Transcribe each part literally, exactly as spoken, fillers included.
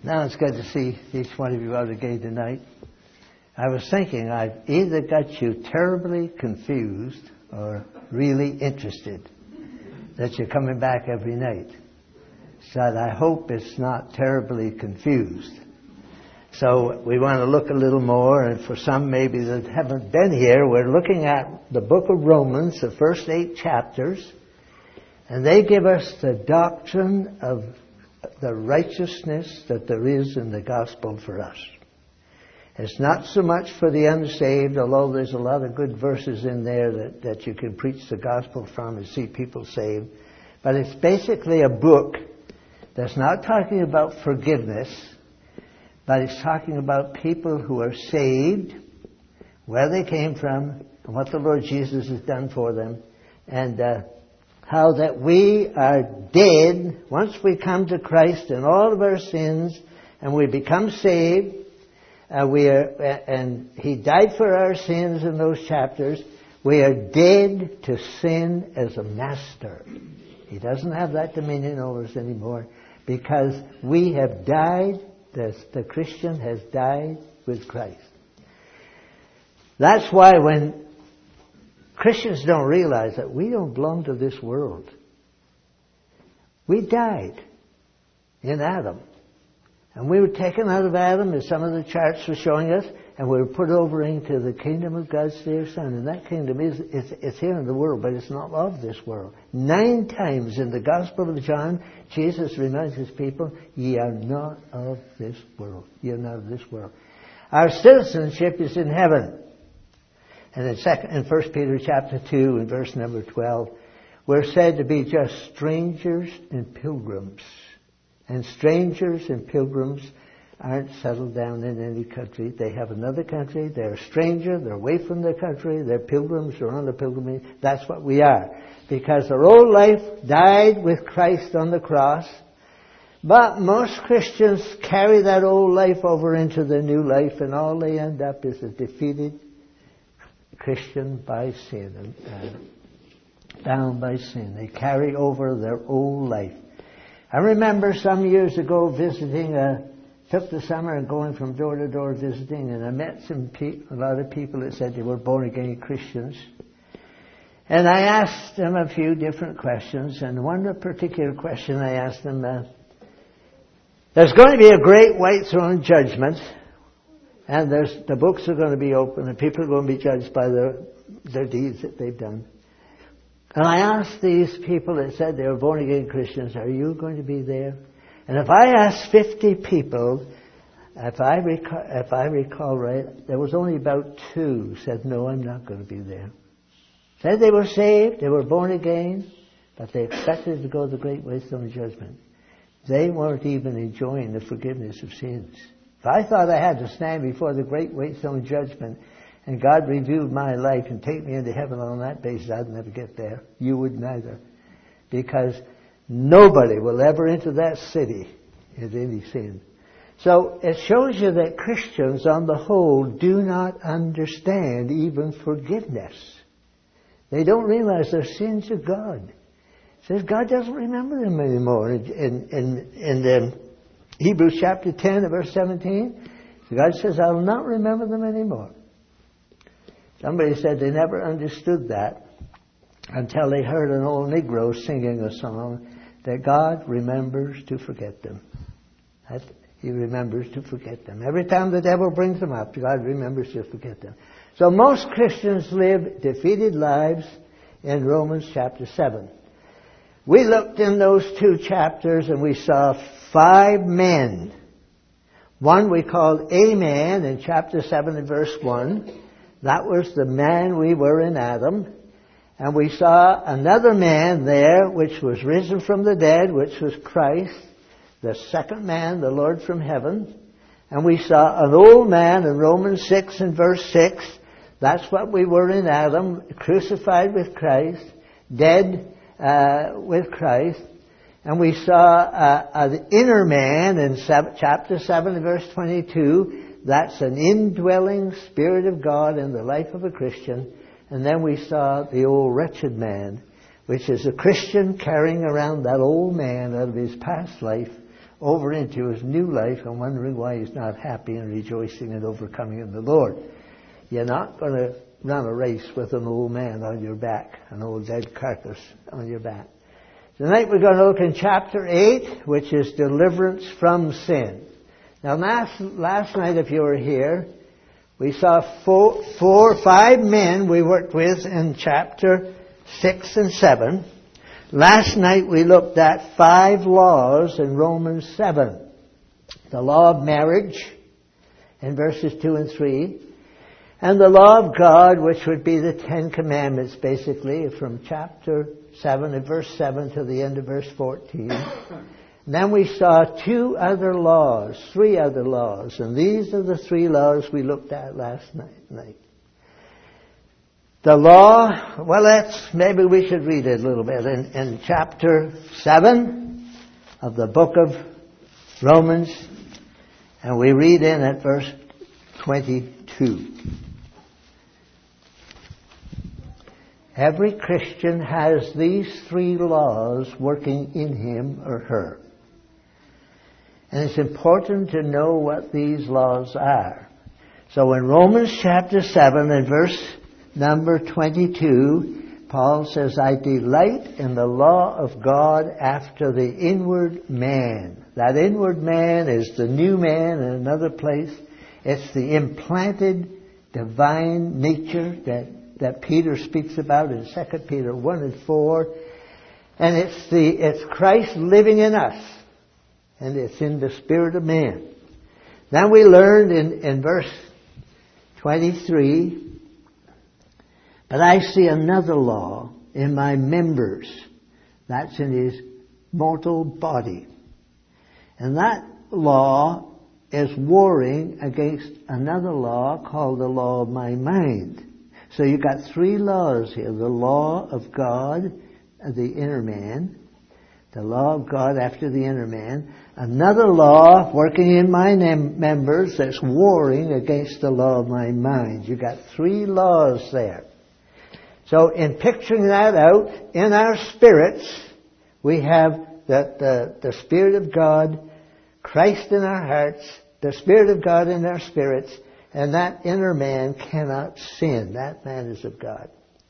Now it's good to see each one of you out again tonight. I was thinking I've either got you terribly confused or really interested that you're coming back every night. So I hope it's not terribly confused. So we want to look a little more, and for some maybe that haven't been here, we're looking at the book of Romans, the first eight chapters, and they give us the doctrine of the righteousness that there is in the gospel for us. It's not so much for the unsaved, although there's a lot of good verses in there that, that you can preach the gospel from and see people saved. But it's basically a book that's not talking about forgiveness, but it's talking about people who are saved, where they came from, and what the Lord Jesus has done for them, and uh, how that we are dead once we come to Christ in all of our sins, and we become saved. Uh, we are, and He died for our sins in those chapters. We are dead to sin as a master. He doesn't have that dominion over us anymore because we have died. The, the Christian has died with Christ. That's why when Christians don't realize that we don't belong to this world. We died in Adam. And we were taken out of Adam, as some of the charts were showing us, and we were put over into the kingdom of God's dear Son. And that kingdom is it's, it's here in the world, but it's not of this world. Nine times in the Gospel of John, Jesus reminds His people, ye are not of this world. Ye are not of this world. Our citizenship is in heaven. And in, second, in First Peter chapter two, in verse number twelve, we're said to be just strangers and pilgrims. And strangers and pilgrims aren't settled down in any country. They have another country. They're a stranger. They're away from their country. They're pilgrims. They're on a pilgrimage. That's what we are. Because their old life died with Christ on the cross. But most Christians carry that old life over into the new life, and all they end up is a defeated Christian by sin, uh, bound by sin. They carry over their old life. I remember some years ago visiting, uh, took the summer and going from door to door visiting, and I met some pe- a lot of people that said they were born again Christians. And I asked them a few different questions, and one particular question I asked them, uh, there's going to be a great white throne judgment, and there's, the books are going to be open, and people are going to be judged by their, their deeds that they've done. And I asked these people that said they were born again Christians, are you going to be there? And if I asked fifty people, if I recall, if I recall right, there was only about two said, no, I'm not going to be there. Said they were saved, they were born again, but they expected to go to the great white throne judgment. They weren't even enjoying the forgiveness of sins. If I thought I had to stand before the great white throne judgment and God reviewed my life and take me into heaven on that basis, I'd never get there. You wouldn't either. Because nobody will ever enter that city in any sin. So it shows you that Christians on the whole do not understand even forgiveness. They don't realize their sins of God. It says God doesn't remember them anymore. In, in, in the Hebrews chapter ten, verse seventeen, God says, I will not remember them anymore. Somebody said they never understood that until they heard an old Negro singing a song that God remembers to forget them. That He remembers to forget them. Every time the devil brings them up, God remembers to forget them. So most Christians live defeated lives in Romans chapter seven. We looked in those two chapters and we saw five men. One we called a man in chapter seven and verse one. That was the man we were in Adam. And we saw another man there which was risen from the dead, which was Christ, the second man, the Lord from heaven. And we saw an old man in Romans six and verse six. That's what we were in Adam, crucified with Christ, dead uh, with Christ. And we saw uh, an inner man in seven, chapter seven and verse twenty-two. That's an indwelling Spirit of God in the life of a Christian. And then we saw the old wretched man, which is a Christian carrying around that old man out of his past life over into his new life and wondering why he's not happy and rejoicing and overcoming in the Lord. You're not going to run a race with an old man on your back, an old dead carcass on your back. Tonight we're going to look in chapter eight, which is deliverance from sin. Now last, last night, if you were here, we saw four, four, five men we worked with in chapter six and seven. Last night we looked at five laws in Romans seven. The law of marriage in verses two and three. And the law of God, which would be the Ten Commandments, basically, from chapter seven and verse seven to the end of verse fourteen. And then we saw two other laws, three other laws. And these are the three laws we looked at last night. The law, well, let's, maybe we should read it a little bit. In, in chapter seven of the book of Romans, and we read in at verse twenty-two. Every Christian has these three laws working in him or her. And it's important to know what these laws are. So in Romans chapter seven and verse number twenty-two, Paul says, I delight in the law of God after the inward man. That inward man is the new man in another place. It's the implanted divine nature that that Peter speaks about in Second Peter one and four. And it's the it's Christ living in us. And it's in the spirit of man. Then we learned in, in verse twenty-three, but I see another law in my members. That's in his mortal body. And that law is warring against another law called the law of my mind. So you've got three laws here. The law of God, the inner man. The law of God after the inner man. Another law working in my members that's warring against the law of my mind. You've got three laws there. So in picturing that out, in our spirits, we have the, the, the Spirit of God, Christ in our hearts, the Spirit of God in our spirits, and that inner man cannot sin. That man is of God.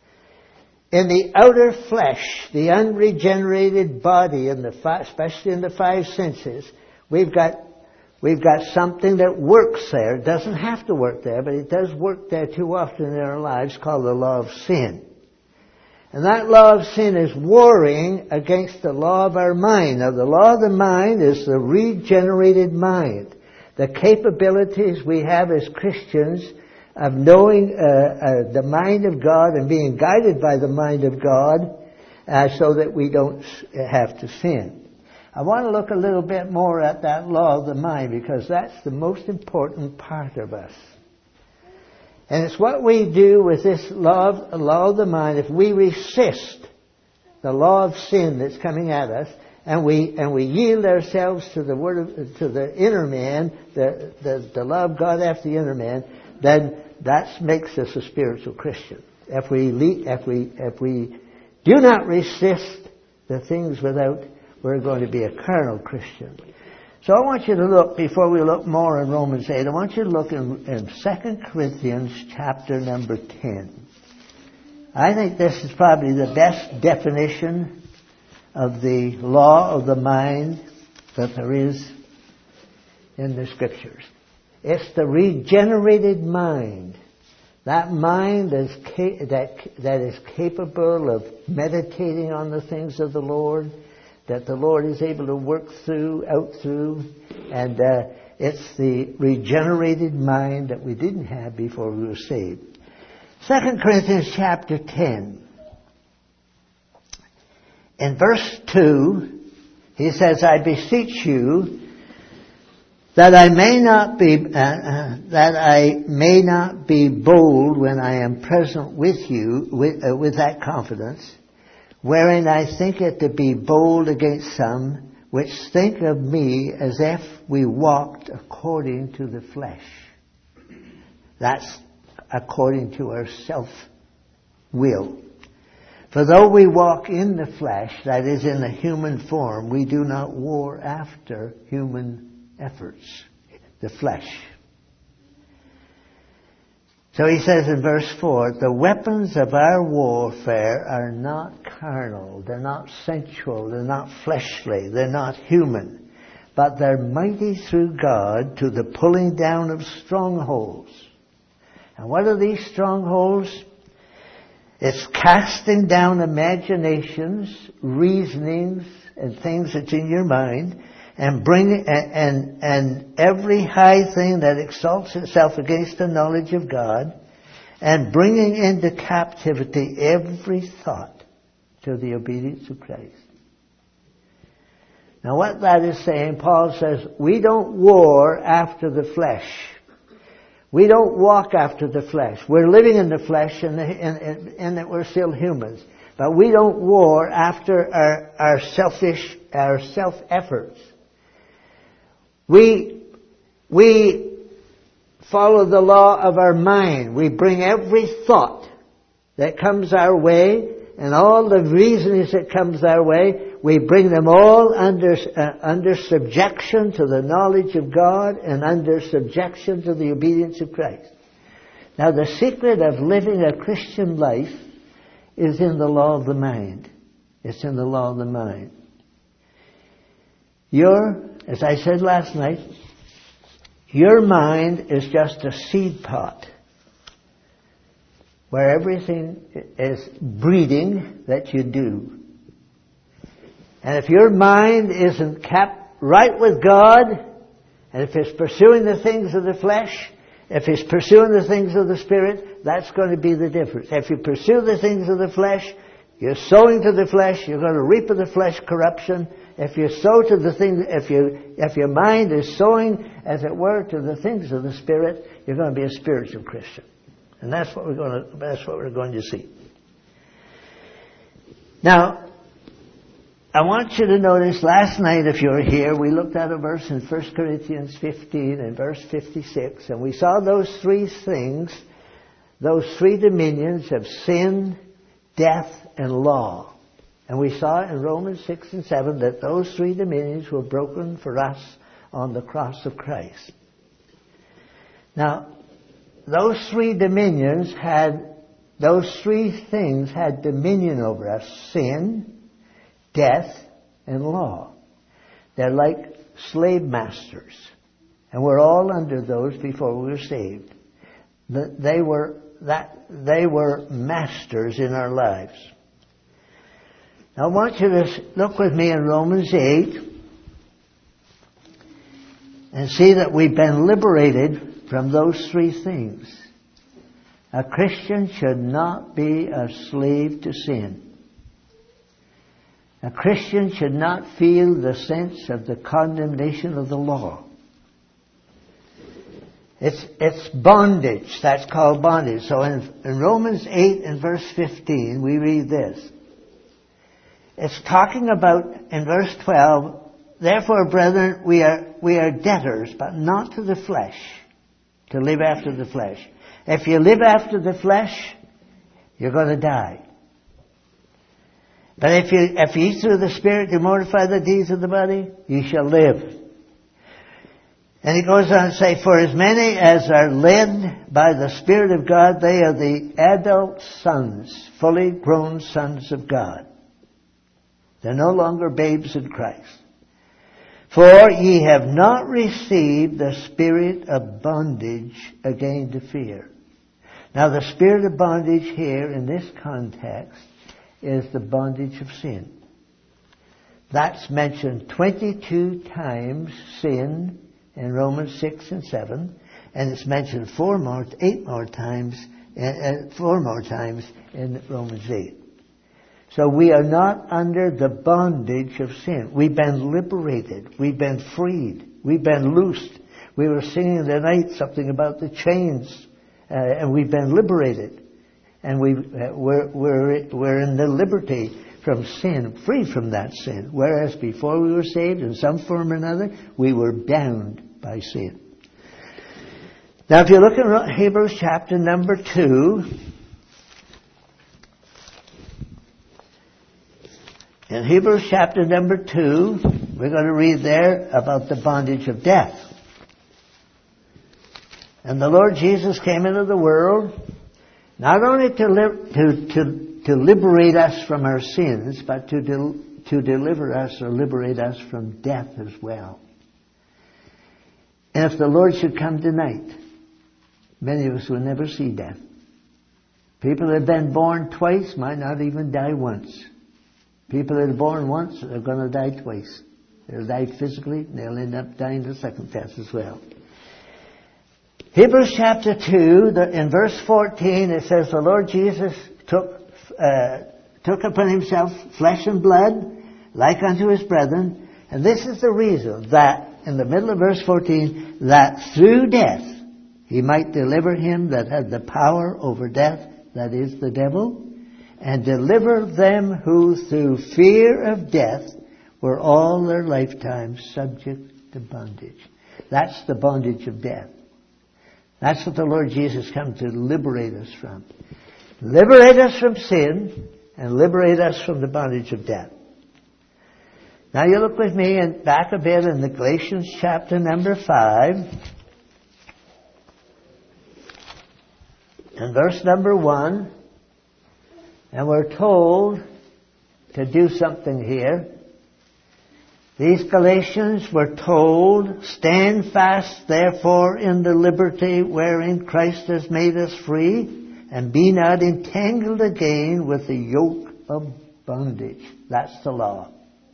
In the outer flesh, the unregenerated body, in the five, especially in the five senses, we've got we've got something that works there. It doesn't have to work there, but it does work there too often in our lives, called the law of sin. And that law of sin is warring against the law of our mind. Now, the law of the mind is the regenerated mind. The capabilities we have as Christians of knowing uh, uh, the mind of God and being guided by the mind of God uh, so that we don't have to sin. I want to look a little bit more at that law of the mind because that's the most important part of us. And it's what we do with this law of, law of the mind. If we resist the law of sin that's coming at us, and we and we yield ourselves to the word of, to the inner man, the, the the law of God after the inner man, then that makes us a spiritual Christian. If we if we if we do not resist the things without, we're going to be a carnal Christian. So I want you to look, before we look more in Romans eight, I want you to look in, in Second Corinthians chapter number ten. I think this is probably the best definition of the law of the mind that there is in the Scriptures. It's the regenerated mind. That mind is ca- that, that is capable of meditating on the things of the Lord, that the Lord is able to work through, out through, and uh, it's the regenerated mind that we didn't have before we were saved. Second Corinthians chapter ten. In verse two, he says, I beseech you that I may not be uh, uh, that I may not be bold when I am present with you with, uh, with that confidence, wherein I think it to be bold against some which think of me as if we walked according to the flesh. That's according to our self-will. For though we walk in the flesh, that is, in a human form, we do not war after human efforts, the flesh. So he says in verse four, the weapons of our warfare are not carnal, they're not sensual, they're not fleshly, they're not human, but they're mighty through God to the pulling down of strongholds. And what are these strongholds? It's casting down imaginations, reasonings, and things that's in your mind, and bring and, and and every high thing that exalts itself against the knowledge of God, and bringing into captivity every thought to the obedience of Christ. Now what that is saying, Paul says, we don't war after the flesh. We don't walk after the flesh. We're living in the flesh and in that we're still humans. But we don't war after our, our selfish, our self-efforts. We, we follow the law of our mind. We bring every thought that comes our way and all the reasonings that comes our way, we bring them all under, uh, under subjection to the knowledge of God and under subjection to the obedience of Christ. Now the secret of living a Christian life is in the law of the mind. It's in the law of the mind. Your, as I said last night, your mind is just a seed pot where everything is breeding that you do. And if your mind isn't kept right with God, and if it's pursuing the things of the flesh, if it's pursuing the things of the Spirit, that's going to be the difference. If you pursue the things of the flesh, you're sowing to the flesh, you're going to reap of the flesh corruption. If you sow to the things, if you, if your mind is sowing, as it were, to the things of the Spirit, you're going to be a spiritual Christian. And that's what we're going to, that's what we're going to see. Now, I want you to notice, last night, if you were here, we looked at a verse in First Corinthians fifteen and verse fifty-six, and we saw those three things, those three dominions of sin, death, and law. And we saw in Romans six and seven that those three dominions were broken for us on the cross of Christ. Now, those three dominions had, those three things had dominion over us: sin, death, and law. They're like slave masters. And we're all under those before we were saved. They were, that, they were masters in our lives. Now I want you to look with me in Romans eight and see that we've been liberated from those three things. A Christian should not be a slave to sin. A Christian should not feel the sense of the condemnation of the law. It's, it's bondage. That's called bondage. So in, in Romans eight and verse fifteen, we read this. It's talking about, in verse twelve, therefore, brethren, we are, we are debtors, but not to the flesh, to live after the flesh. If you live after the flesh, you're going to die. But if you, if you eat through the Spirit to mortify the deeds of the body, you shall live. And he goes on to say, for as many as are led by the Spirit of God, they are the adult sons, fully grown sons of God. They're no longer babes in Christ. For ye have not received the spirit of bondage again to fear. Now the spirit of bondage here in this context is the bondage of sin. That's mentioned twenty-two times, sin, in Romans six and seven, and it's mentioned four more, eight more times, uh, four more times in Romans eight. So we are not under the bondage of sin. We've been liberated. We've been freed. We've been loosed. We were singing tonight something about the chains, uh, and we've been liberated. And we uh, we're, we're, we're in the liberty from sin, free from that sin. Whereas before we were saved, in some form or another, we were bound by sin. Now if you look in Hebrews chapter number two, In Hebrews chapter number two, we're going to read there about the bondage of death. And the Lord Jesus came into the world not only to, li- to, to, to liberate us from our sins, but to, del- to deliver us or liberate us from death as well. And if the Lord should come tonight, many of us will never see death. People that have been born twice might not even die once. People that are born once are going to die twice. They'll die physically, and they'll end up dying the second death as well. Hebrews chapter two, the, in verse fourteen, it says, the Lord Jesus took uh, took upon himself flesh and blood, like unto his brethren. And this is the reason that, in the middle of verse fourteen, that through death he might deliver him that had the power over death, that is, the devil, and deliver them who through fear of death were all their lifetime subject to bondage. That's the bondage of death. That's what the Lord Jesus comes to liberate us from. Liberate us from sin and liberate us from the bondage of death. Now you look with me and back a bit in the Galatians chapter number five. And verse number one. And we're told to do something here. These Galatians were told, stand fast therefore in the liberty wherein Christ has made us free, and be not entangled again with the yoke of bondage. That's the law.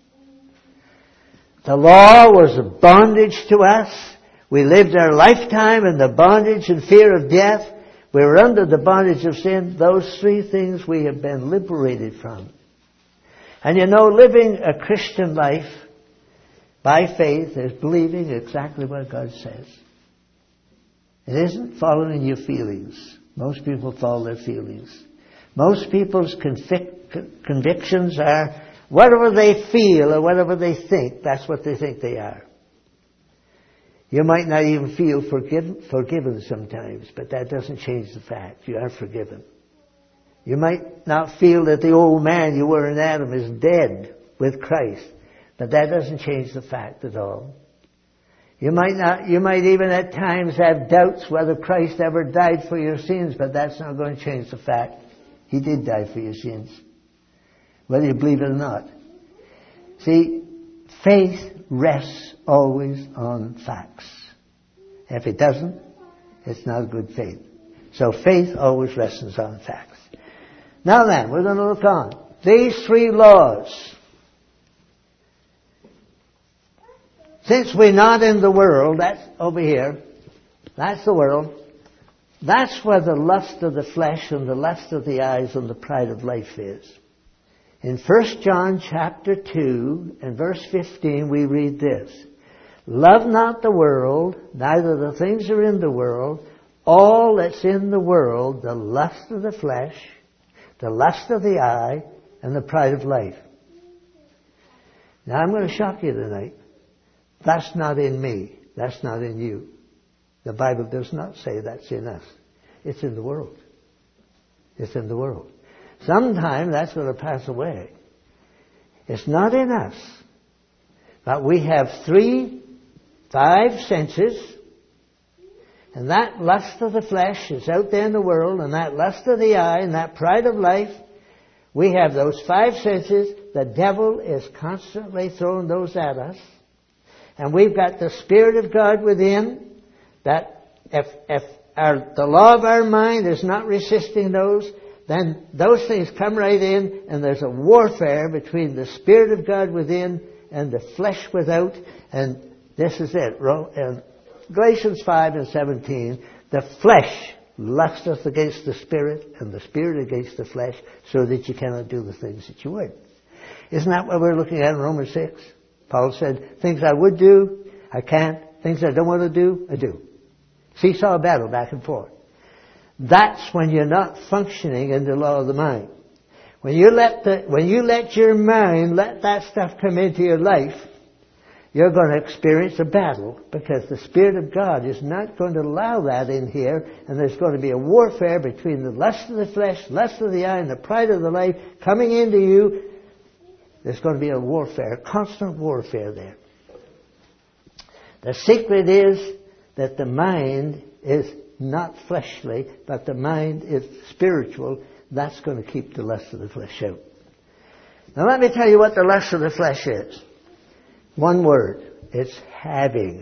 The law was a bondage to us. We lived our lifetime in the bondage and fear of death. We were under the bondage of sin. Those three things we have been liberated from. And you know, living a Christian life by faith is believing exactly what God says. It isn't following your feelings. Most people follow their feelings. Most people's convic- convictions are whatever they feel or whatever they think, that's what they think they are. You might not even feel forgiven, forgiven sometimes, but that doesn't change the fact you are forgiven. You might not feel that the old man you were in Adam is dead with Christ, but that doesn't change the fact at all. You might not, you might even at times have doubts whether Christ ever died for your sins, but that's not going to change the fact He did die for your sins, whether you believe it or not. See, faith rests always on facts. If it doesn't, it's not a good faith. So faith always rests on facts. Now then, we're going to look on. These three laws. Since we're not in the world, that's over here, that's the world, that's where the lust of the flesh and the lust of the eyes and the pride of life is. In First John chapter two and verse fifteen we read this. Love not the world, neither the things that are in the world. All that's in the world, the lust of the flesh, the lust of the eye, and the pride of life. Now I'm going to shock you tonight. That's not in me. That's not in you. The Bible does not say that's in us. It's in the world. It's in the world. Sometime that's going to pass away. It's not in us. But we have three, five senses. And that lust of the flesh is out there in the world. And that lust of the eye and that pride of life. We have those five senses. The devil is constantly throwing those at us. And we've got the Spirit of God within. That if, if our, the law of our mind is not resisting those, then those things come right in, and there's a warfare between the Spirit of God within and the flesh without. And this is it. In Galatians five and seventeen, the flesh lusteth against the Spirit, and the Spirit against the flesh, so that you cannot do the things that you would. Isn't that what we're looking at in Romans six? Paul said, things I would do, I can't. Things I don't want to do, I do. Seesaw battle back and forth. That's when you're not functioning in the law of the mind. When you let the, when you let your mind, let that stuff come into your life, you're going to experience a battle, because the Spirit of God is not going to allow that in here, and there's going to be a warfare between the lust of the flesh, lust of the eye, and the pride of the life coming into you. There's going to be a warfare, constant warfare there. The secret is that the mind is not fleshly, but the mind is spiritual. That's going to keep the lust of the flesh out. Now let me tell you what the lust of the flesh is. One word. It's having.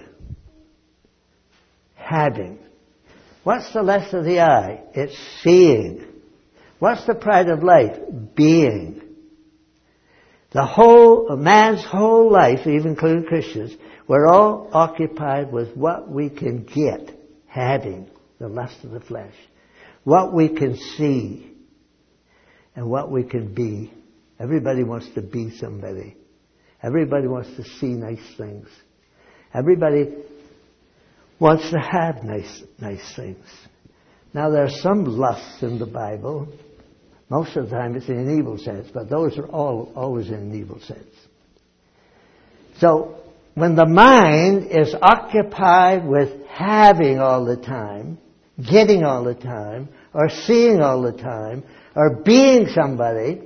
Having. What's the lust of the eye? It's seeing. What's the pride of life? Being. The whole, man's whole life, even including Christians, we're all occupied with what we can get, having, the lust of the flesh. What we can see, and what we can be. Everybody wants to be somebody. Everybody wants to see nice things. Everybody wants to have nice, nice things. Now there are some lusts in the Bible. Most of the time it's in an evil sense, but those are all always in an evil sense. So, when the mind is occupied with having all the time, getting all the time, or seeing all the time, or being somebody,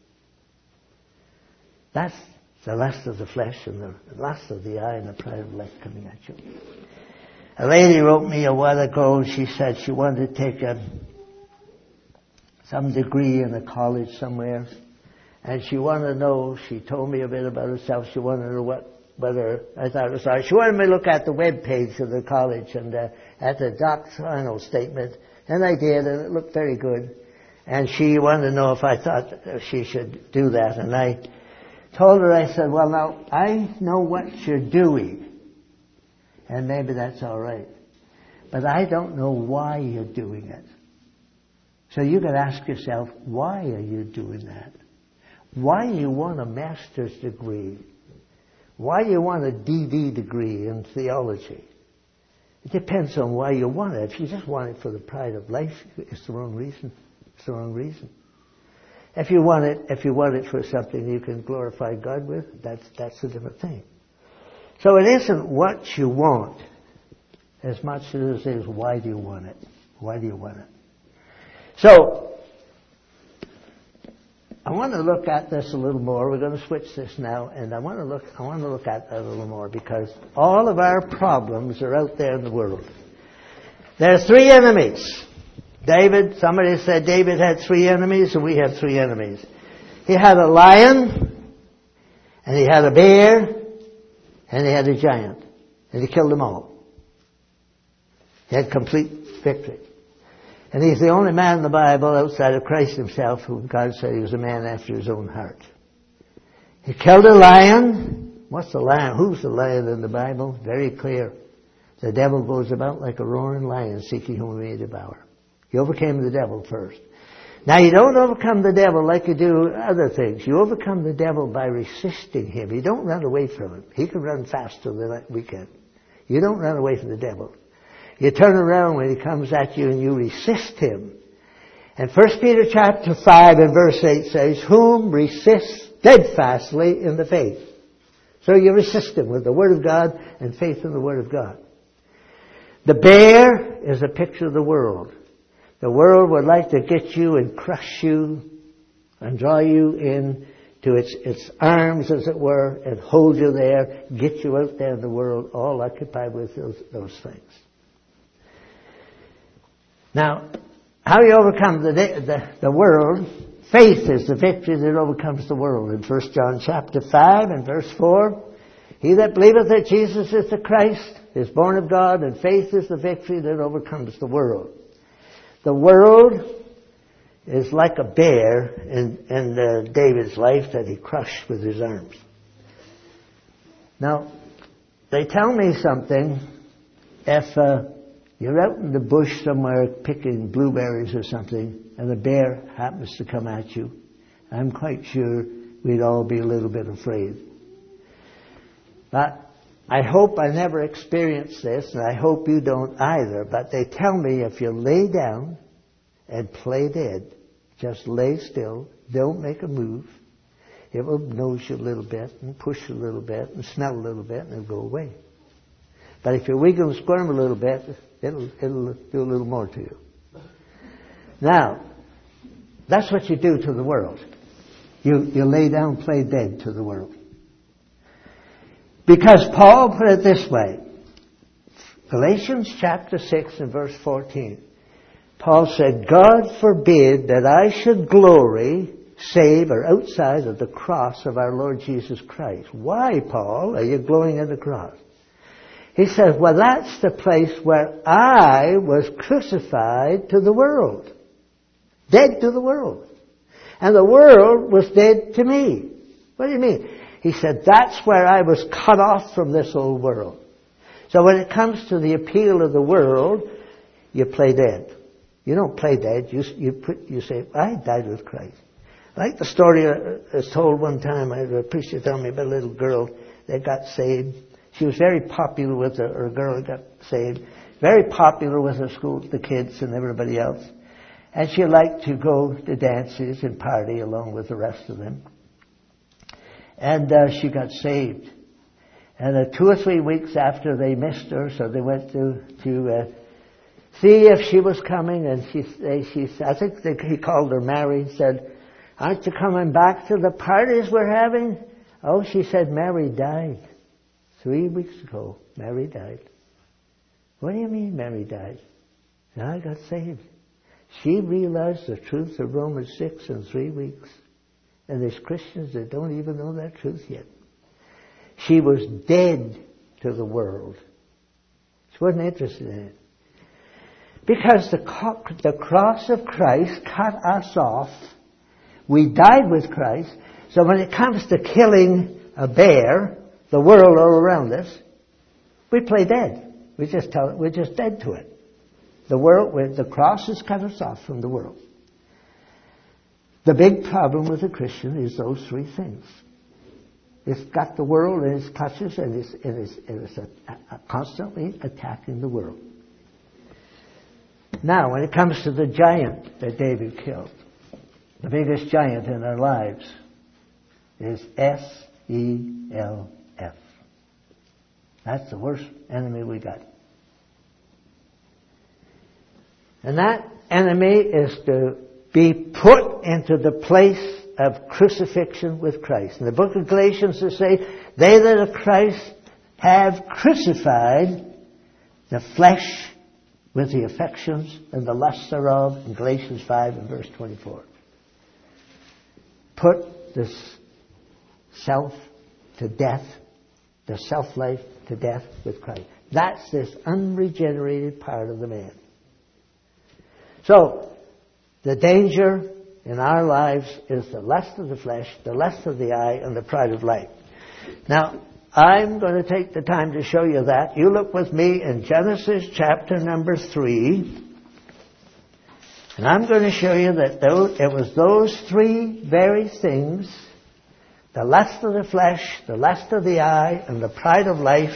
that's the lust of the flesh and the lust of the eye and the pride of life coming at you. A lady wrote me a while ago. She said she wanted to take a, some degree in a college somewhere, and she wanted to know. She told me a bit about herself. She wanted to know what whether I thought it was sorry. She wanted me to look at the web page of the college and uh, at the doctrinal statement, and I did, and it looked very good. And she wanted to know if I thought she should do that, and I told her, I said, well, now, I know what you're doing, and maybe that's all right, but I don't know why you're doing it. So you got to ask yourself, why are you doing that? Why you want a master's degree? Why you want a D D degree in theology? It depends on why you want it. If you just want it for the pride of life, it's the wrong reason. It's the wrong reason. If you want it, if you want it for something you can glorify God with, that's that's a different thing. So it isn't what you want as much as it is why do you want it? Why do you want it? So I want to look at this a little more. We're going to switch this now, and I want to look. I want to look at that a little more because all of our problems are out there in the world. There are three enemies. David, somebody said David had three enemies, and we have three enemies. He had a lion, and he had a bear, and he had a giant, and he killed them all. He had complete victory. And he's the only man in the Bible outside of Christ himself who God said he was a man after his own heart. He killed a lion. What's the lion? Who's the lion in the Bible? Very clear. The devil goes about like a roaring lion seeking whom he may devour. He overcame the devil first. Now you don't overcome the devil like you do other things. You overcome the devil by resisting him. You don't run away from him. He can run faster than we can. You don't run away from the devil. You turn around when he comes at you and you resist him. And First Peter chapter five and verse eight says, whom resist steadfastly in the faith. So you resist him with the Word of God and faith in the Word of God. The bear is a picture of the world. The world would like to get you and crush you and draw you in to its, its arms, as it were, and hold you there, get you out there in the world, all occupied with those, those things. Now, how you overcome the, the the world, faith is the victory that overcomes the world. In First John chapter five and verse four, he that believeth that Jesus is the Christ is born of God, and faith is the victory that overcomes the world. The world is like a bear in, in uh, David's life that he crushed with his arms. Now, they tell me something. If uh, you're out in the bush somewhere picking blueberries or something, and a bear happens to come at you, I'm quite sure we'd all be a little bit afraid. But I hope I never experience this, and I hope you don't either. But they tell me if you lay down and play dead, just lay still, don't make a move, it will nose you a little bit and push you a little bit and smell a little bit and it'll go away. But if you wiggle and squirm a little bit, it'll, it'll do a little more to you. Now, that's what you do to the world. You, you lay down, play dead to the world. Because Paul put it this way. Galatians chapter six and verse fourteen. Paul said, God forbid that I should glory save or outside of the cross of our Lord Jesus Christ. Why, Paul, are you glorying in the cross? He says, well, that's the place where I was crucified to the world. Dead to the world. And the world was dead to me. What do you mean? He said, that's where I was cut off from this old world. So when it comes to the appeal of the world, you play dead. You don't play dead. You, you, put, you say, I died with Christ. I like the story I was told one time. I had a preacher tell me about a little girl that got saved. She was very popular with her, her girl that got saved. Very popular with her school, the kids and everybody else. And she liked to go to dances and party along with the rest of them. And uh, she got saved. And uh, two or three weeks after they missed her, so they went to to uh, see if she was coming. And she, they, she, I think they, he called her Mary and said, aren't you coming back to the parties we're having? Oh, she said, Mary died. Three weeks ago, Mary died. What do you mean Mary died? And I got saved. She realized the truth of Romans six in three weeks. And there's Christians that don't even know that truth yet. She was dead to the world. She wasn't interested in it. Because the, co- the cross of Christ cut us off. We died with Christ. So when it comes to killing a bear, the world all around us, we play dead. We just tell it, we're just dead to it. The world, the cross has cut us off from the world. The big problem with a Christian is those three things. It's got the world in its clutches and it's, it is, it is a, a constantly attacking the world. Now, when it comes to the giant that David killed, the biggest giant in our lives is S E L F. That's the worst enemy we got. And that enemy is to be put into the place of crucifixion with Christ. In the book of Galatians it says, they that are Christ have crucified the flesh with the affections and the lusts thereof, in Galatians five and verse twenty-four. Put this self to death, the self-life to death with Christ. That's this unregenerated part of the man. So, the danger in our lives is the lust of the flesh, the lust of the eye, and the pride of life. Now, I'm going to take the time to show you that. You look with me in Genesis chapter number three. And I'm going to show you that those, it was those three very things, the lust of the flesh, the lust of the eye, and the pride of life.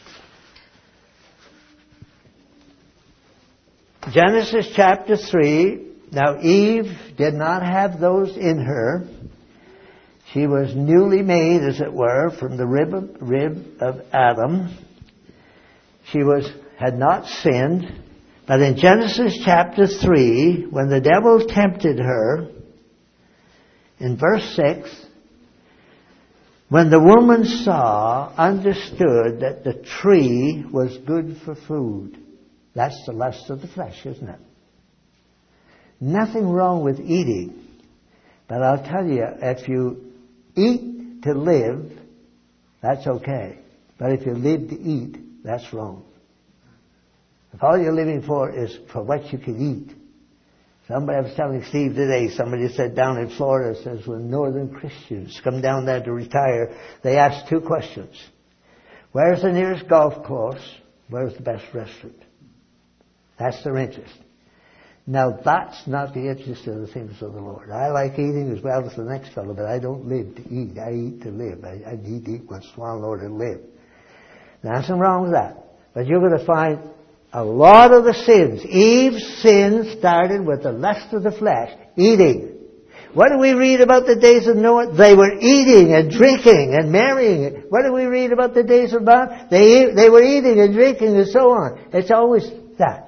Genesis chapter three. Now Eve did not have those in her. She was newly made, as it were, from the rib of, rib of Adam. She was had not sinned. But in Genesis chapter three, when the devil tempted her, in verse six, when the woman saw, understood that the tree was good for food. That's the lust of the flesh, isn't it? Nothing wrong with eating. But I'll tell you, if you eat to live, that's okay. But if you live to eat, that's wrong. If all you're living for is for what you can eat. Somebody, I was telling Steve today, somebody said down in Florida, says when Northern Christians come down there to retire, they ask two questions. Where's the nearest golf course? Where's the best restaurant? That's their interest. Now, that's not the interest of the things of the Lord. I like eating as well as the next fellow, but I don't live to eat. I eat to live. I, I need to eat once in a while in order to live. Nothing wrong with that. But you're going to find a lot of the sins. Eve's sin started with the lust of the flesh, eating. What do we read about the days of Noah? They were eating and drinking and marrying. What do we read about the days of Lot? They, they were eating and drinking and so on. It's always that.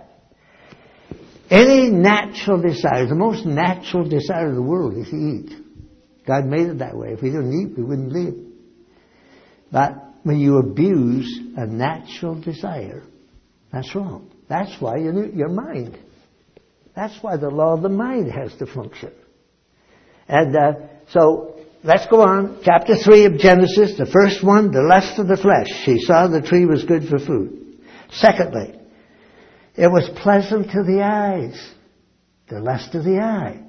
Any natural desire, the most natural desire of the world is to eat. God made it that way. If we didn't eat, we wouldn't live. But when you abuse a natural desire, that's wrong. That's why you need your mind. That's why the law of the mind has to function. And uh, so, let's go on. Chapter three of Genesis, the first one, the lust of the flesh. She saw the tree was good for food. Secondly, it was pleasant to the eyes. The lust of the eye.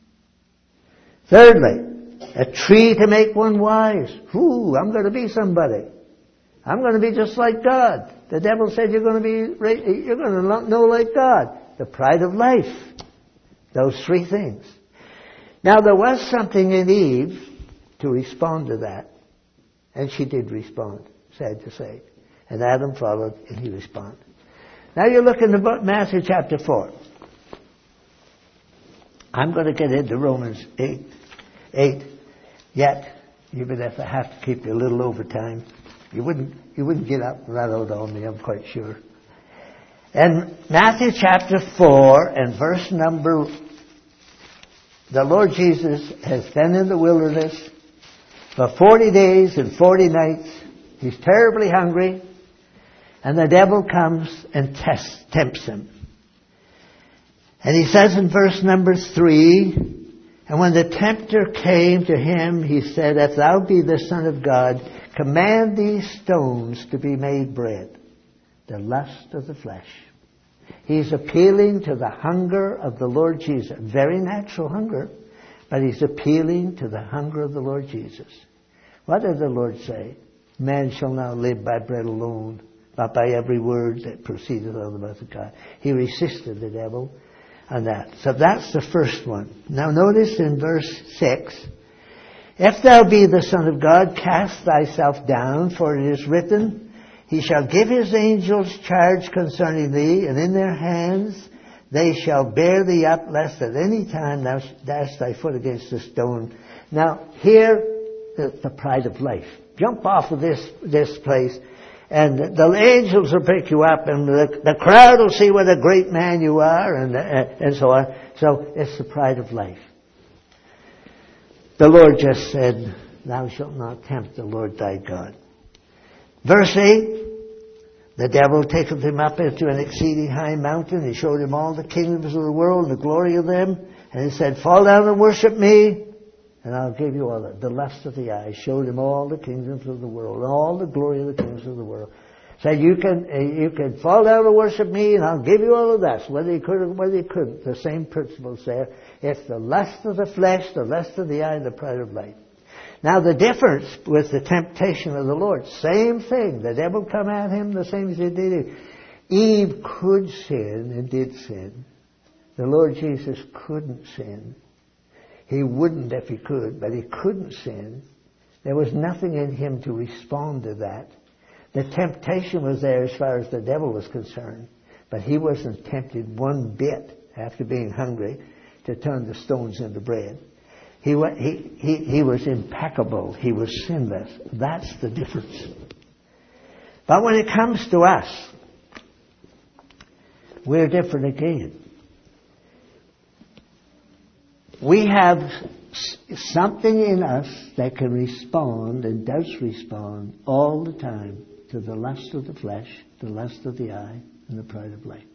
Thirdly, a tree to make one wise. Ooh, I'm going to be somebody. I'm going to be just like God. The devil said you're going to be, you're going to know like God. The pride of life. Those three things. Now there was something in Eve to respond to that. And she did respond, sad to say. And Adam followed and he responded. Now you look in the book, Matthew chapter four. I'm going to get into Romans eight. eight. Yet, even if I have to keep you a little over time, you wouldn't, you wouldn't get up and run out on me, I'm quite sure. And Matthew chapter four and verse number, the Lord Jesus has been in the wilderness for forty days and forty nights. He's terribly hungry. And the devil comes and tests, tempts him. And he says in verse number three, and when the tempter came to him, he said, if thou be the Son of God, command these stones to be made bread. The lust of the flesh. He's appealing to the hunger of the Lord Jesus. Very natural hunger, but he's appealing to the hunger of the Lord Jesus. What did the Lord say? Man shall not live by bread alone, but by every word that proceedeth out of the mouth of God. He resisted the devil on that. So that's the first one. Now notice in verse six, if thou be the Son of God, cast thyself down, for it is written, he shall give his angels charge concerning thee, and in their hands they shall bear thee up, lest at any time thou dash thy foot against a stone. Now here, the, the pride of life. Jump off of this, this place, and the angels will pick you up, and the, the crowd will see what a great man you are, and, and so on. So it's the pride of life. The Lord just said, thou shalt not tempt the Lord thy God. Verse eight, the devil taketh him up into an exceeding high mountain. He showed him all the kingdoms of the world and the glory of them. And he said, fall down and worship me, and I'll give you all that. The lust of the eye. Showed him all the kingdoms of the world, all the glory of the kingdoms of the world. Said, you can you can fall down and worship me, and I'll give you all of that. So whether you could or whether you couldn't, the same principle's there. It's the lust of the flesh, the lust of the eye, and the pride of life. Now the difference with the temptation of the Lord, same thing. The devil come at him the same as he did. Eve could sin and did sin. The Lord Jesus couldn't sin. He wouldn't if he could, but he couldn't sin. There was nothing in him to respond to that. The temptation was there as far as the devil was concerned, but he wasn't tempted one bit after being hungry to turn the stones into bread. He, he, he, he was impeccable. He was sinless. That's the difference. But when it comes to us, we're different again. We have something in us that can respond and does respond all the time to the lust of the flesh, the lust of the eye, and the pride of life.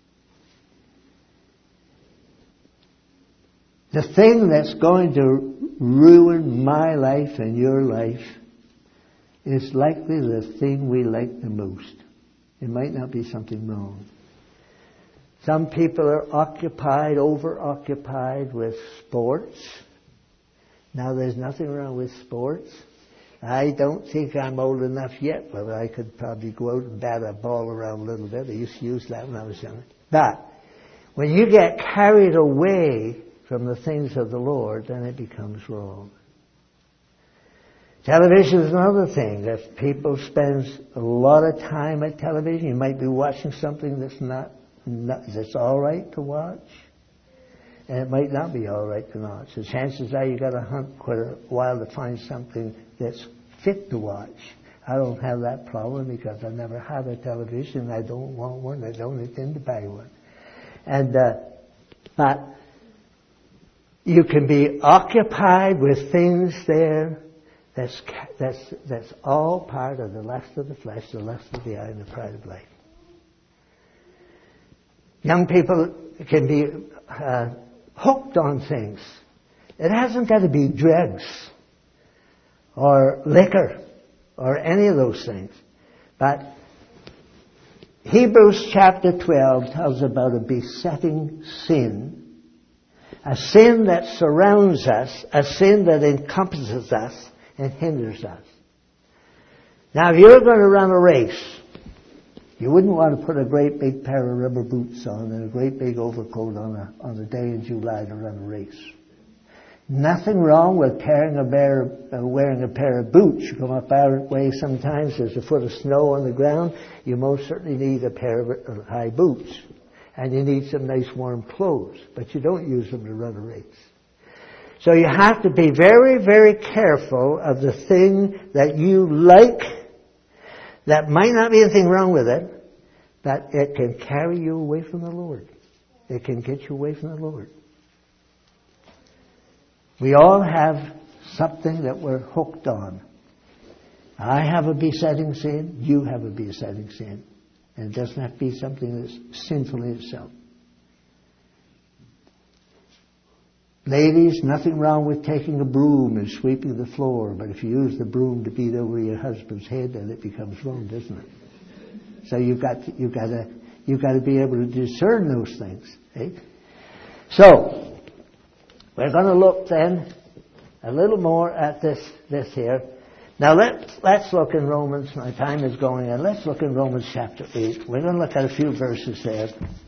The thing that's going to ruin my life and your life is likely the thing we like the most. It might not be something wrong. Some people are occupied, over-occupied with sports. Now, there's nothing wrong with sports. I don't think I'm old enough yet, but I could probably go out and bat a ball around a little bit. I used to use that when I was young. But when you get carried away from the things of the Lord, then it becomes wrong. Television is another thing. If people spend a lot of time at television, you might be watching something that's not, not that's all right to watch, and it might not be all right to watch. The chances are you got to hunt quite a while to find something that's fit to watch. I don't have that problem because I never had a television. I don't want one. I don't intend to buy one. And uh, but You can be occupied with things there. That's, that's, that's all part of the lust of the flesh, the lust of the eye, and the pride of life. Young people can be uh, hooked on things. It hasn't got to be drugs or liquor or any of those things. But Hebrews chapter twelve tells about a besetting sin, a sin that surrounds us, a sin that encompasses us and hinders us. Now, if you're going to run a race, you wouldn't want to put a great big pair of rubber boots on and a great big overcoat on a, on a day in July to run a race. Nothing wrong with carrying a pair, uh, wearing a pair of boots. You come up our way sometimes, there's a foot of snow on the ground. You most certainly need a pair of uh, high boots. And you need some nice warm clothes. But you don't use them to run a race. So you have to be very, very careful of the thing that you like. That might not be anything wrong with it, but it can carry you away from the Lord. It can get you away from the Lord. We all have something that we're hooked on. I have a besetting sin. You have a besetting sin. And it doesn't have to be something that's sinful in itself. Ladies, nothing wrong with taking a broom and sweeping the floor, but if you use the broom to beat over your husband's head, then it becomes wrong, doesn't it? So you've got to, you've got to, you've got to be able to discern those things. Eh? So we're going to look then a little more at this this here. Now let's let's look in Romans. My time is going, and let's look in Romans chapter eight. We're going to look at a few verses there.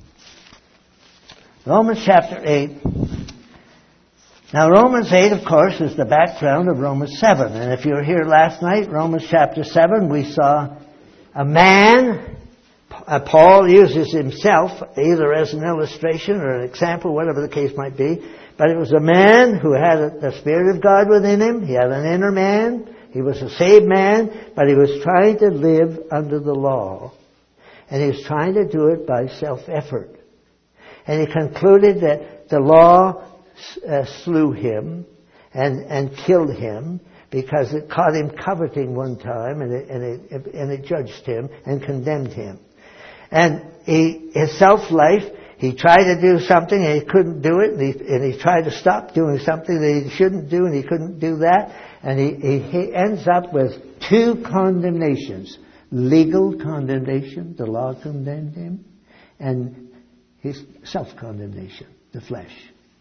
Romans chapter eight. Now, Romans eight, of course, is the background of Romans seven. And if you were here last night, Romans chapter seven, we saw a man, uh, Paul uses himself either as an illustration or an example, whatever the case might be. But it was a man who had a, the Spirit of God within him. He had an inner man. He was a saved man, but he was trying to live under the law. And he was trying to do it by self-effort. And he concluded that the law Uh, slew him and, and killed him because it caught him coveting one time and it, and it, and it judged him and condemned him. And he, his self-life, he tried to do something and he couldn't do it, and he, and he tried to stop doing something that he shouldn't do and he couldn't do that, and he, he, he ends up with two condemnations. Legal condemnation, the law condemned him, and his self-condemnation, the flesh.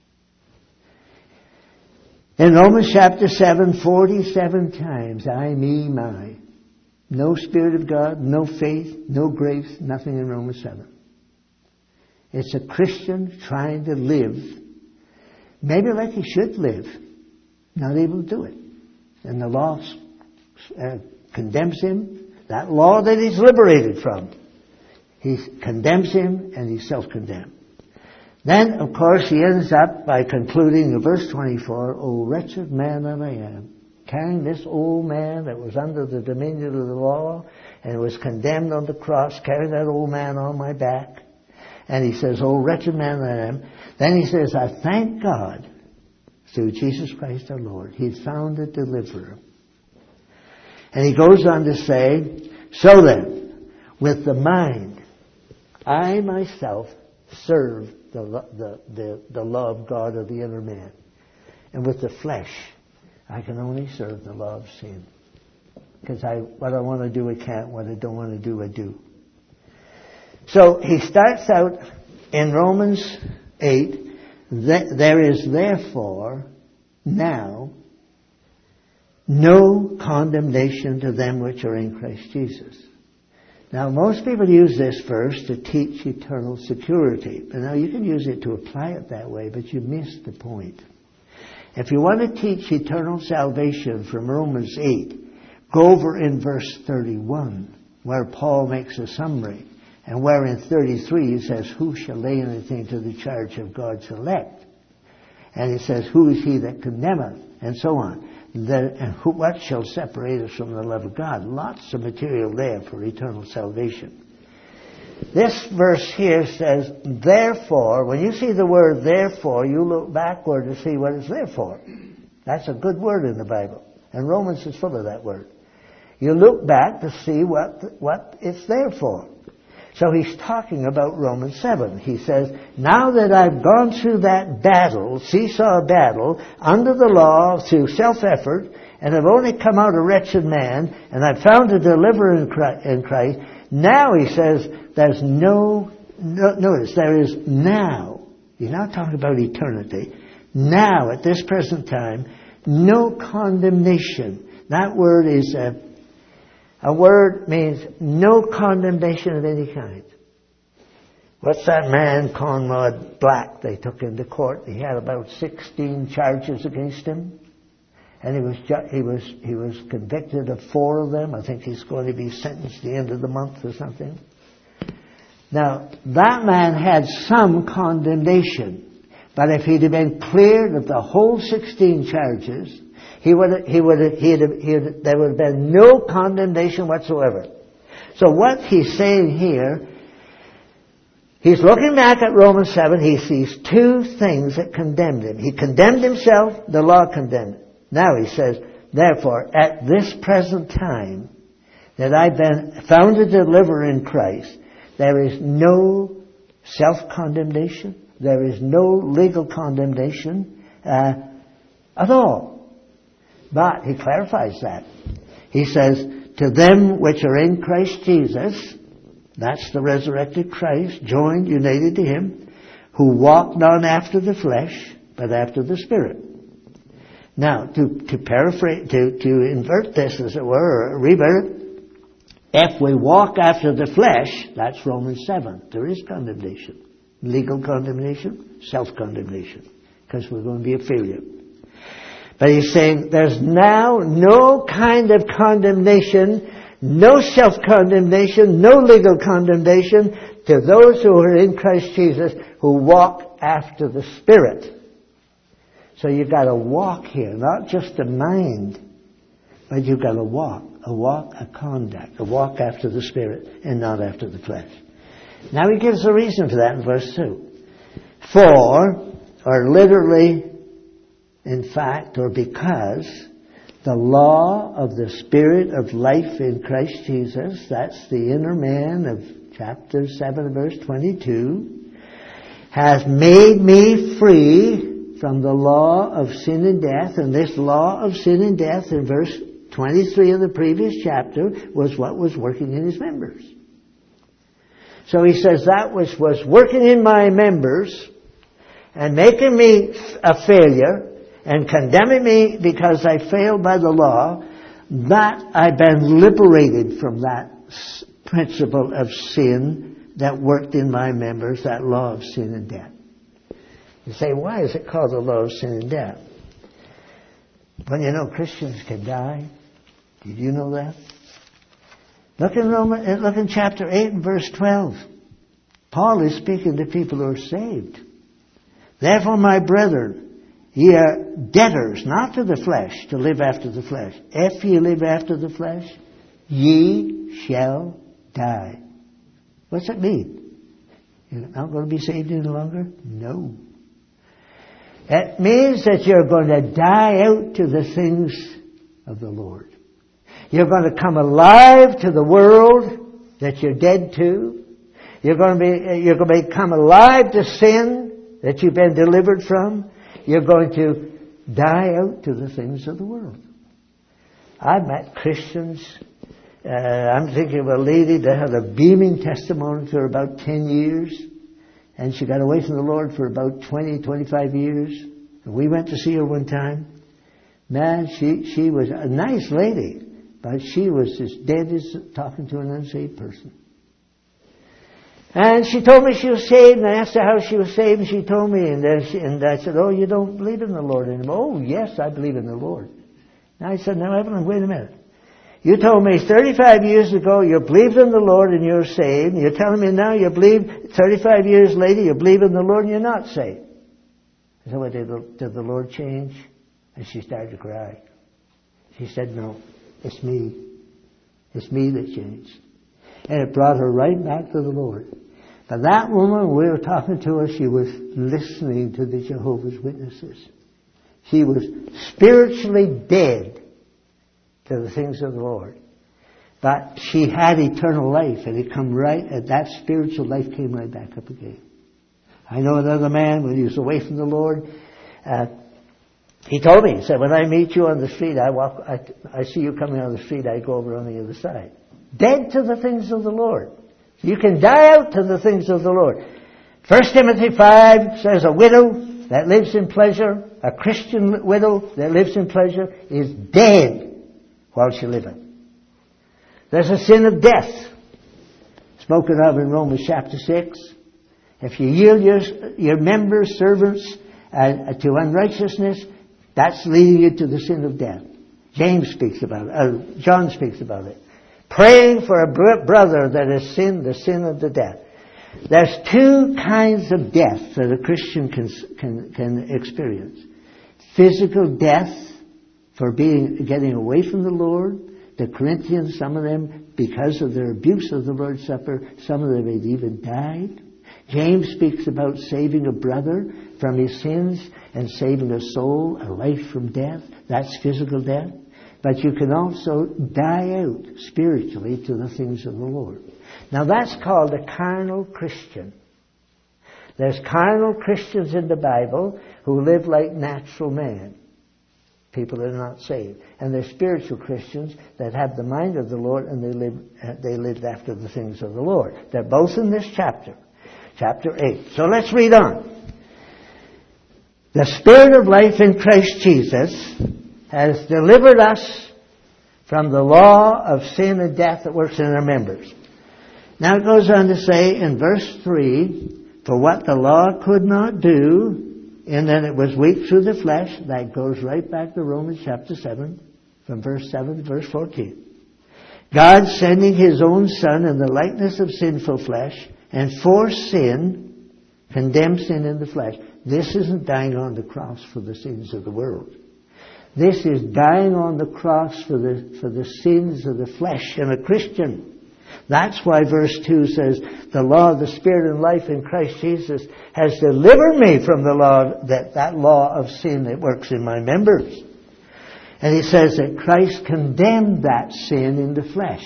In Romans chapter seven, forty-seven times, I, me, my. No Spirit of God, no faith, no grace, nothing in Romans seven. It's a Christian trying to live, maybe like he should live, not able to do it. And the law uh, condemns him, that law that he's liberated from. He condemns him and he's self-condemned. Then, of course, he ends up by concluding in verse twenty-four, O wretched man that I am, carrying this old man that was under the dominion of the law and was condemned on the cross, carrying that old man on my back. And he says, O wretched man that I am. Then he says, I thank God through Jesus Christ our Lord. He found a deliverer. And he goes on to say, so then, with the mind, I myself serve The, the, the, the law of God of the inner man. And with the flesh, I can only serve the law of sin. Because I, what I want to do, I can't. What I don't want to do, I do. So he starts out in Romans eight, that there is therefore now no condemnation to them which are in Christ Jesus. Now, most people use this verse to teach eternal security. And now you can use it to apply it that way, but you miss the point. If you want to teach eternal salvation from Romans eight, go over in verse thirty-one, where Paul makes a summary, and where in thirty-three he says, who shall lay anything to the charge of God's elect? And he says, who is he that condemneth? And so on. The, and who, what shall separate us from the love of God? Lots of material there for eternal salvation. This verse here says, therefore, when you see the word therefore, you look backward to see what it's there for. That's a good word in the Bible. And Romans is full of that word. You look back to see what, what it's there for. So he's talking about Romans seven. He says, now that I've gone through that battle, seesaw battle, under the law, through self-effort, and I've only come out a wretched man, and I've found a deliverer in Christ, now he says, there's no, no, notice, there is now, he's not talking about eternity, now, at this present time, no condemnation. That word is a, a word means no condemnation of any kind. What's that man, Conrad Black, they took into court? He had about sixteen charges against him. And he was, ju- he was, he was convicted of four of them. I think he's going to be sentenced at the end of the month or something. Now, that man had some condemnation. But if he'd have been cleared of the whole sixteen charges, he would have, he would have, he'd have, he'd have, there would have been no condemnation whatsoever. So what he's saying here, he's looking back at Romans seven, he sees two things that condemned him. He condemned himself, the law condemned him. Now he says, therefore, at this present time, that I've been found a deliverer in Christ, there is no self-condemnation. There is no legal condemnation uh, at all. But he clarifies that. He says, to them which are in Christ Jesus, that's the resurrected Christ, joined, united to Him, who walk not after the flesh, but after the Spirit. Now, to, to paraphrase, to, to invert this, as it were, or revert it, if we walk after the flesh, that's Romans seven. There is condemnation. Legal condemnation, self-condemnation. Because we're going to be a failure. But he's saying there's now no kind of condemnation, no self-condemnation, no legal condemnation to those who are in Christ Jesus who walk after the Spirit. So you've got to walk here, not just a mind, but you've got to walk, a walk, a conduct, a walk after the Spirit and not after the flesh. Now he gives a reason for that in verse two. For, or literally, in fact, or because, the law of the Spirit of life in Christ Jesus, that's the inner man of chapter seven, verse twenty-two, has made me free from the law of sin and death. And this law of sin and death in verse twenty-three of the previous chapter was what was working in his members. So he says that which was working in my members and making me a failure and condemning me because I failed by the law, that I've been liberated from that principle of sin that worked in my members, that law of sin and death. You say, why is it called the law of sin and death? Well, you know, Christians can die. Did you know that? Look in Roman, look in chapter eight and verse twelve. Paul is speaking to people who are saved. Therefore, my brethren, ye are debtors, not to the flesh, to live after the flesh. If ye live after the flesh, ye shall die. What's it mean? You're not going to be saved any longer? No. It means that you're going to die out to the things of the Lord. You're going to come alive to the world that you're dead to. You're going to be, you're going to become alive to sin that you've been delivered from. You're going to die out to the things of the world. I've met Christians. Uh, I'm thinking of a lady that had a beaming testimony for about ten years. And she got away from the Lord for about twenty, twenty-five years. And we went to see her one time. Man, she, she was a nice lady. But she was as dead as talking to an unsaved person. And she told me she was saved, and I asked her how she was saved, and she told me, and, then she, and I said, oh, you don't believe in the Lord anymore? Oh, yes, I believe in the Lord. And I said, now, Evelyn, wait a minute. You told me thirty-five years ago you believed in the Lord and you're saved, and you're telling me now you believe, thirty-five years later you believe in the Lord and you're not saved. I said, well, did the, did the Lord change? And she started to cry. She said, no. It's me. It's me that changed. And it brought her right back to the Lord. But that woman, we were talking to her, she was listening to the Jehovah's Witnesses. She was spiritually dead to the things of the Lord. But she had eternal life, and it come right, and that spiritual life came right back up again. I know another man, when he was away from the Lord, uh, he told me, he said, when I meet you on the street, I walk, I, I see you coming on the street, I go over on the other side. Dead to the things of the Lord. You can die out to the things of the Lord. First Timothy five says a widow that lives in pleasure, a Christian widow that lives in pleasure, is dead while she liveth. There's a sin of death, spoken of in Romans chapter six. If you yield your, your members, servants, uh, to unrighteousness, that's leading you to the sin of death. James speaks about it. Uh, John speaks about it. Praying for a br- brother that has sinned the sin of the death. There's two kinds of death that a Christian can, can, can experience. Physical death for being, getting away from the Lord. The Corinthians, some of them, because of their abuse of the Lord's Supper, some of them had even died. James speaks about saving a brother from his sins and saving a soul, a life from death. That's physical death. But you can also die out spiritually to the things of the Lord. Now that's called a carnal Christian. There's carnal Christians in the Bible who live like natural man. People that are not saved. And there's spiritual Christians that have the mind of the Lord and they live, they live after the things of the Lord. They're both in this chapter. Chapter eight. So let's read on. The Spirit of life in Christ Jesus has delivered us from the law of sin and death that works in our members. Now it goes on to say in verse three, for what the law could not do, and then it was weak through the flesh, that goes right back to Romans chapter seven, from verse seven to verse fourteen. God sending His own Son in the likeness of sinful flesh, and for sin, condemned sin in the flesh. This isn't dying on the cross for the sins of the world. This is dying on the cross for the, for the sins of the flesh in a Christian. That's why verse two says, the law of the Spirit and life in Christ Jesus has delivered me from the law, that, that law of sin that works in my members. And he says that Christ condemned that sin in the flesh.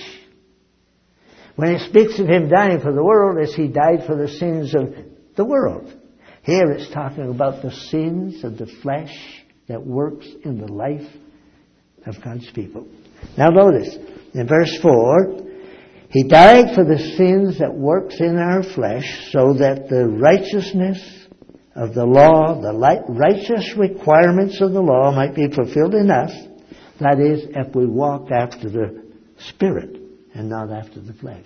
When it speaks of Him dying for the world, as He died for the sins of the world. Here it's talking about the sins of the flesh that works in the life of God's people. Now notice, in verse four, He died for the sins that works in our flesh, so that the righteousness of the law, the righteous requirements of the law might be fulfilled in us. That is, if we walk after the Spirit and not after the flesh.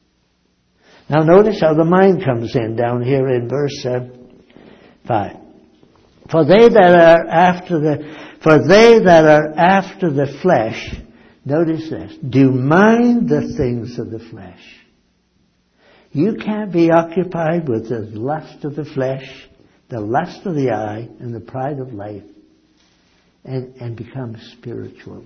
Now notice how the mind comes in down here in verse uh, five. For they that are after the, for they that are after the flesh, notice this, do mind the things of the flesh. You can't be occupied with the lust of the flesh, the lust of the eye, and the pride of life, and, and become spiritual.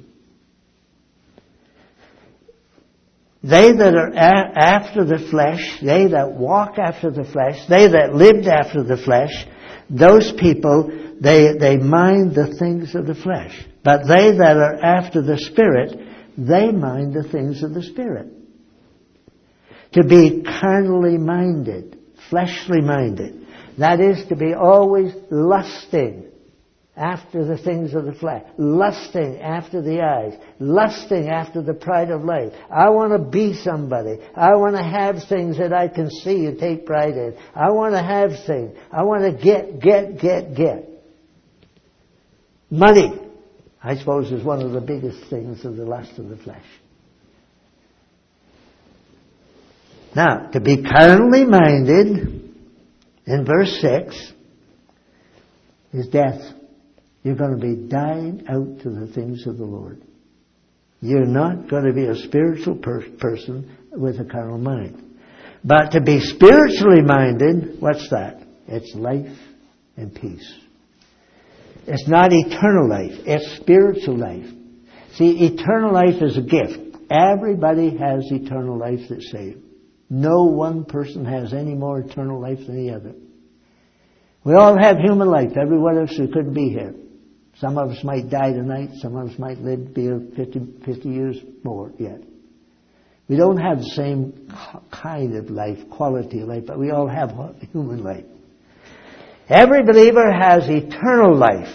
They that are a- after the flesh, they that walk after the flesh, they that lived after the flesh, those people, they, they mind the things of the flesh. But they that are after the Spirit, they mind the things of the Spirit. To be carnally minded, fleshly minded, that is to be always lusting after the things of the flesh, lusting after the eyes, lusting after the pride of life. I want to be somebody. I want to have things that I can see and take pride in. I want to have things. I want to get, get, get, get. Money, I suppose, is one of the biggest things of the lust of the flesh. Now, to be carnally minded, in verse six, is death. You're going to be dying out to the things of the Lord. You're not going to be a spiritual per- person with a carnal mind. But to be spiritually minded, what's that? It's life and peace. It's not eternal life. It's spiritual life. See, eternal life is a gift. Everybody has eternal life that's saved. No one person has any more eternal life than the other. We all have human life. Every one of us who couldn't be here. Some of us might die tonight. Some of us might live be here fifty, fifty years more yet. We don't have the same kind of life, quality of life, but we all have human life. Every believer has eternal life,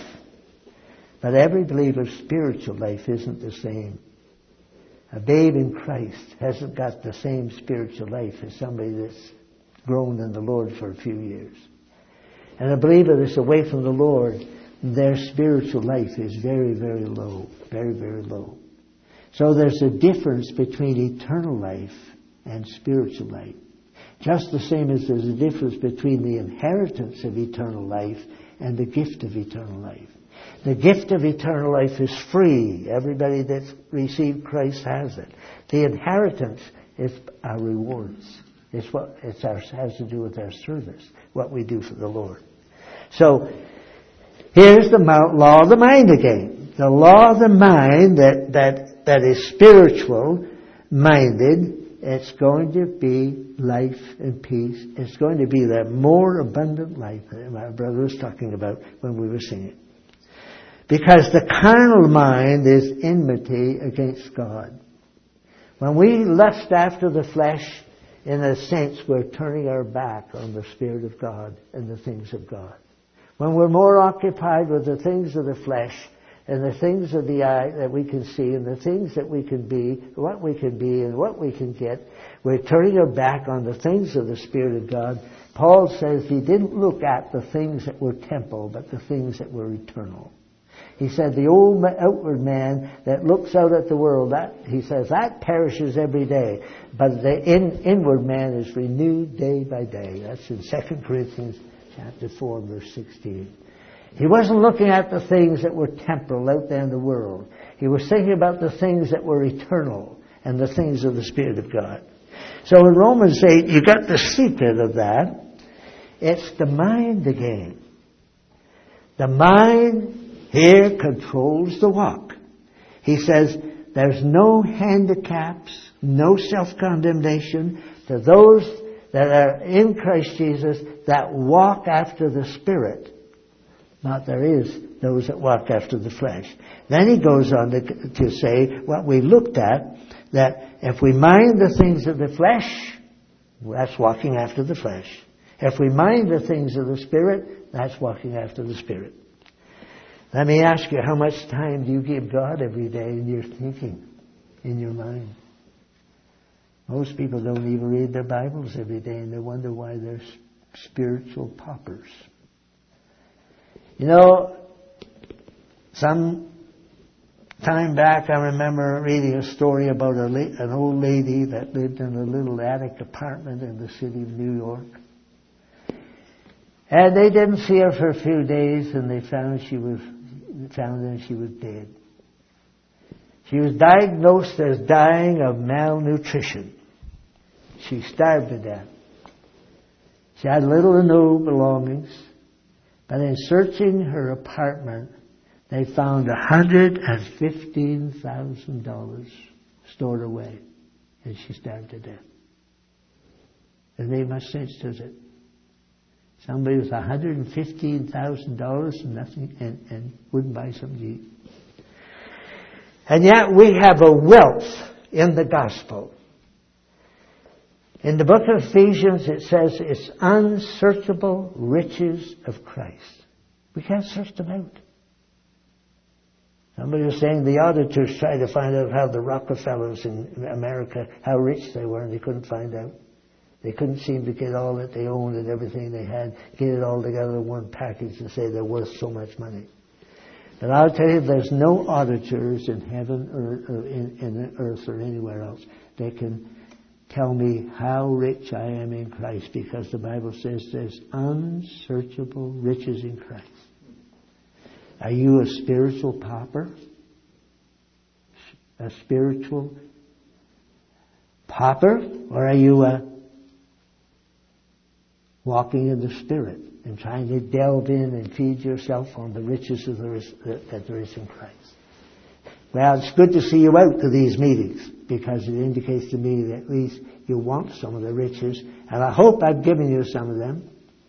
but every believer's spiritual life isn't the same. A babe in Christ hasn't got the same spiritual life as somebody that's grown in the Lord for a few years. And a believer that's away from the Lord, their spiritual life is very, very low. Very, very low. So there's a difference between eternal life and spiritual life. Just the same as there's a difference between the inheritance of eternal life and the gift of eternal life. The gift of eternal life is free. Everybody that's received Christ has it. The inheritance is our rewards. It's what it's our, has to do with our service, what we do for the Lord. So, here's the law of the mind again. The law of the mind that, that, that is spiritual minded, it's going to be life and peace. It's going to be that more abundant life that my brother was talking about when we were singing. Because the carnal mind is enmity against God. When we lust after the flesh, in a sense, we're turning our back on the Spirit of God and the things of God. When we're more occupied with the things of the flesh and the things of the eye that we can see and the things that we can be, what we can be and what we can get, we're turning our back on the things of the Spirit of God. Paul says he didn't look at the things that were temporal, but the things that were eternal. He said the old outward man that looks out at the world, that he says that perishes every day. But the in, inward man is renewed day by day. That's in Second Corinthians chapter four, verse sixteen. He wasn't looking at the things that were temporal out there in the world. He was thinking about the things that were eternal and the things of the Spirit of God. So in Romans eight, you got the secret of that. It's the mind again. The mind here controls the walk. He says there's no handicaps, no self-condemnation to those that are in Christ Jesus that walk after the Spirit. Not there is those that walk after the flesh. Then he goes on to, to say what we looked at, that if we mind the things of the flesh, that's walking after the flesh. If we mind the things of the Spirit, that's walking after the Spirit. Let me ask you, how much time do you give God every day in your thinking, in your mind? Most people don't even read their Bibles every day, and they wonder why they're spiritual paupers. You know, some time back I remember reading a story about a la- an old lady that lived in a little attic apartment in the city of New York. And they didn't see her for a few days, and they found she was found that she was dead. She was diagnosed as dying of malnutrition. She starved to death. She had little or no belongings. But in searching her apartment, they found one hundred fifteen thousand dollars stored away. And she starved to death. Doesn't make much sense, does it? Somebody with one hundred fifteen thousand dollars and nothing, and, and wouldn't buy something to eat. And yet we have a wealth in the gospel. In the book of Ephesians it says it's unsearchable riches of Christ. We can't search them out. Somebody was saying the auditors tried to find out how the Rockefellers in America, how rich they were, and they couldn't find out. They couldn't seem to get all that they owned and everything they had, get it all together in one package and say they're worth so much money. But I'll tell you, there's no auditors in heaven or, or in, in the earth or anywhere else that can tell me how rich I am in Christ, because the Bible says there's unsearchable riches in Christ. Are you a spiritual pauper? A spiritual pauper? Or are you a walking in the Spirit and trying to delve in and feed yourself on the riches of the, that there is in Christ? Well, it's good to see you out to these meetings, because it indicates to me that at least you want some of the riches, and I hope I've given you some of them.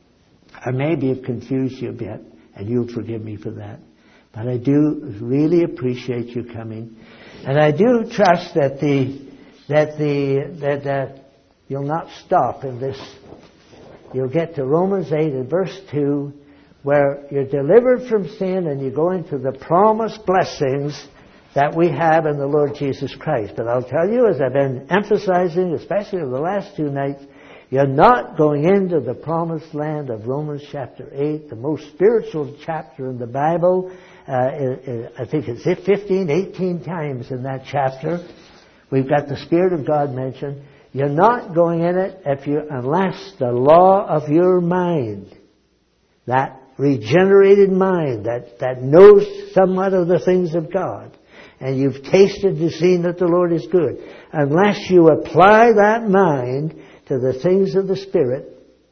I maybe have confused you a bit, and you'll forgive me for that. But I do really appreciate you coming, and I do trust that the that the that uh, you'll not stop in this. You'll get to Romans eight and verse two, where you're delivered from sin and you go into the promised blessings that we have in the Lord Jesus Christ. But I'll tell you, as I've been emphasizing, especially over the last two nights, you're not going into the promised land of Romans chapter eight, the most spiritual chapter in the Bible. Uh, it, it, I think it's fifteen, eighteen times in that chapter. We've got the Spirit of God mentioned. You're not going in it if you, unless the law of your mind, that regenerated mind that, that knows somewhat of the things of God, and you've tasted and seen that the Lord is good, unless you apply that mind to the things of the Spirit,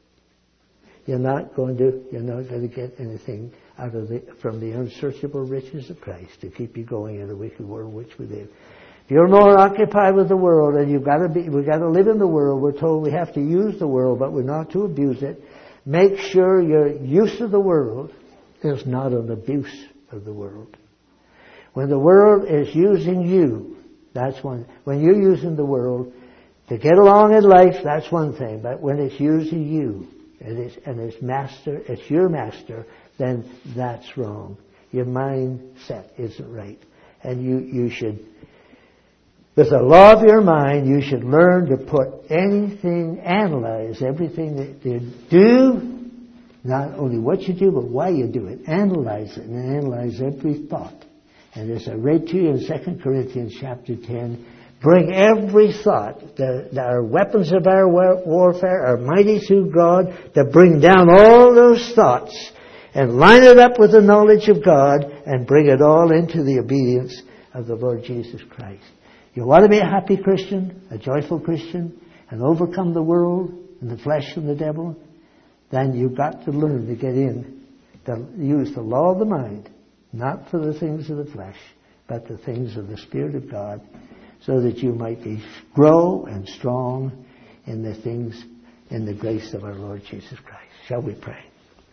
you're not going to you're not going to get anything out of the from the unsearchable riches of Christ to keep you going in a wicked world which we live. If you're more occupied with the world, and you've got to be, we've got to live in the world. We're told we have to use the world, but we're not to abuse it. Make sure your use of the world is not an abuse of the world. When the world is using you, that's one. When you're using the world to get along in life, that's one thing. But when it's using you, and it's, and it's master, it's your master, then that's wrong. Your mindset isn't right. And you, you should, with the law of your mind, you should learn to put anything, analyze everything that you do, not only what you do, but why you do it. Analyze it, and analyze every thought. And as I read to you in Second Corinthians chapter ten, bring every thought. The, the, our weapons of our warfare are mighty through God to bring down all those thoughts and line it up with the knowledge of God and bring it all into the obedience of the Lord Jesus Christ. You want to be a happy Christian, a joyful Christian, and overcome the world and the flesh and the devil? Then you've got to learn to get in, to use the law of the mind, not for the things of the flesh, but the things of the Spirit of God, so that you might be grow and strong in the things, in the grace of our Lord Jesus Christ. Shall we pray?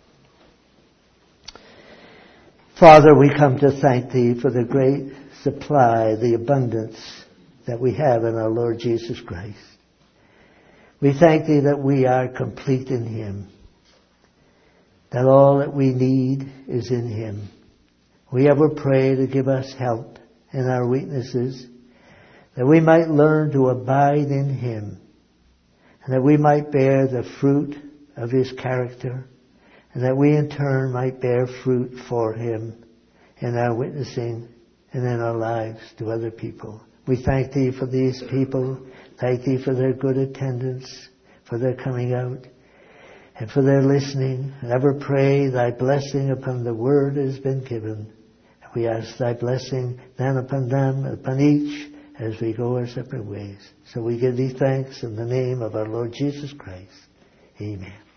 Father, we come to thank Thee for the great supply, the abundance that we have in our Lord Jesus Christ. We thank Thee that we are complete in Him, that all that we need is in Him. We ever pray to give us help in our weaknesses, that we might learn to abide in Him, and that we might bear the fruit of His character, and that we in turn might bear fruit for Him in our witnessing and in our lives to other people. We thank Thee for these people. Thank Thee for their good attendance, for their coming out, and for their listening. And ever pray Thy blessing upon the word that has been given. And we ask Thy blessing then upon them, upon each, as we go our separate ways. So we give Thee thanks in the name of our Lord Jesus Christ. Amen.